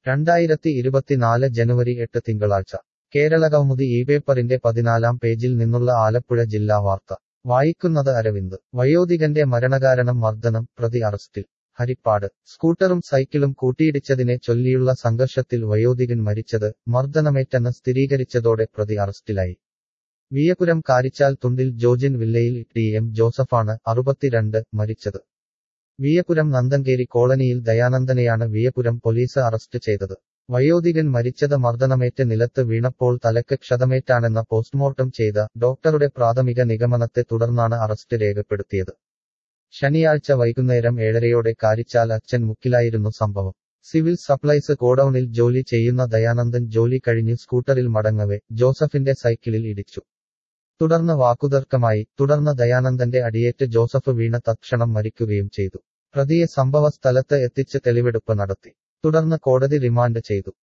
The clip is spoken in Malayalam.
2024 ജനുവരി 8 തിങ്കളാഴ്ച കേരളകൗമുദി ഈ പേപ്പറിന്റെ 14 പേജിൽ നിന്നുള്ള ആലപ്പുഴ ജില്ലാ വാർത്ത വായിക്കുന്നത് അരവിന്ദ് വയോധികന്റെ മരണകാരണം മർദ്ദനം പ്രതി അറസ്റ്റിൽ ഹരിപ്പാട് സ്കൂട്ടറും സൈക്കിളും കൂട്ടിയിടിച്ചതിനെ ചൊല്ലിയുള്ള സംഘർഷത്തിൽ വയോധികൻ മരിച്ചത് മർദ്ദനമേറ്റെന്ന് സ്ഥിരീകരിച്ചതോടെ പ്രതി അറസ്റ്റിലായി വിയപുരം കാരിച്ചാൽ തുണ്ടിൽ ജോജിൻ വില്ലയിൽ ടി എം ജോസഫാണ് 62 മരിച്ചത് വിയപുരം നന്ദൻകേരി കോളനിയിൽ ദയാനന്ദനെയാണ് വിയപുരം പോലീസ് അറസ്റ്റ് ചെയ്തത് വയോധികൻ മരിച്ചത് മർദ്ദനമേറ്റ് നിലത്ത് വീണപ്പോൾ തലക്ക് ക്ഷതമേറ്റാണെന്ന പോസ്റ്റ്മോർട്ടം ചെയ്ത ഡോക്ടറുടെ പ്രാഥമിക നിഗമനത്തെ തുടർന്നാണ് അറസ്റ്റ് രേഖപ്പെടുത്തിയത് ശനിയാഴ്ച വൈകുന്നേരം 7:30 കാരിച്ചാൽ അച്ഛൻ മുക്കിലായിരുന്നു സംഭവം സിവിൽ സപ്ലൈസ് ഗോഡൌണിൽ ജോലി ചെയ്യുന്ന ദയാനന്ദൻ ജോലി കഴിഞ്ഞ് സ്കൂട്ടറിൽ മടങ്ങവെ ജോസഫിന്റെ സൈക്കിളിൽ ഇടിച്ചു തുടർന്ന് വാക്കുതർക്കമായി തുടർന്ന് ദയാനന്ദന്റെ അടിയേറ്റ് ജോസഫ് വീണ തത്ക്ഷണം മരിക്കുകയും ചെയ്തു പ്രതിയെ സംഭവ സ്ഥലത്ത് എത്തിച്ച് തെളിവെടുപ്പ് നടത്തി തുടർന്ന് കോടതി റിമാൻഡ് ചെയ്തു